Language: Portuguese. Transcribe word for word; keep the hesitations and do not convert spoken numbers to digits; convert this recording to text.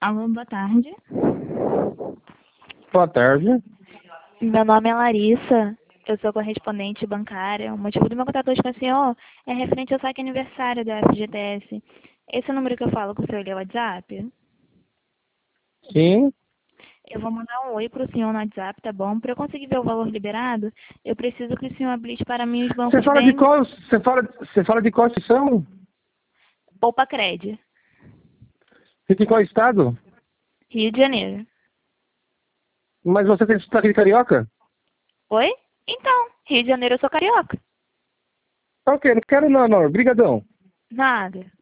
Alô, boa tarde. Boa tarde. Meu nome é Larissa. Eu sou correspondente bancária. O motivo do meu contato hoje com o senhor é referente ao saque aniversário da F G T S. Esse é o número que eu falo com o senhor, ele é o WhatsApp? Sim. Eu vou mandar um oi para o senhor no WhatsApp, tá bom? Para eu conseguir ver o valor liberado, eu preciso que o senhor habilite para mim os Você bancos fala de bem qual? Você fala, você fala de qual instituição? Poupa Cred, Fica em qual estado? Rio de Janeiro. Mas você tem sotaque de carioca? Oi? Então, Rio de Janeiro eu sou carioca. Tá ok, não quero não, não. Brigadão. Nada.